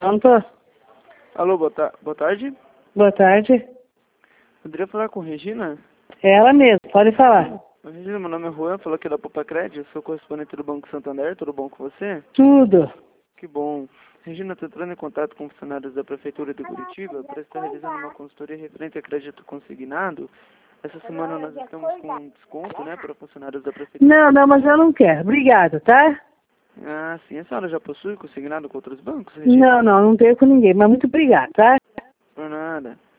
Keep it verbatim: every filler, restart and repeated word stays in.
Pronto. Alô, boa, ta boa tarde. Boa tarde. Poderia falar com Regina? É ela mesmo, pode falar. Oi, Regina, meu nome é Juan, falou aqui da Popa Crédito, sou correspondente do Banco Santander, tudo bom com você? Tudo. Que bom. Regina, estou entrando em contato com funcionários da Prefeitura de Curitiba para estar realizando uma consultoria referente a crédito consignado. Essa semana nós estamos com um desconto, né, para funcionários da Prefeitura. Não, não, mas eu não quero. Obrigado, tá? Ah, sim. A senhora já possui consignado com outros bancos, Regina? Não, não, não tenho com ninguém, mas muito obrigado, tá? Por nada.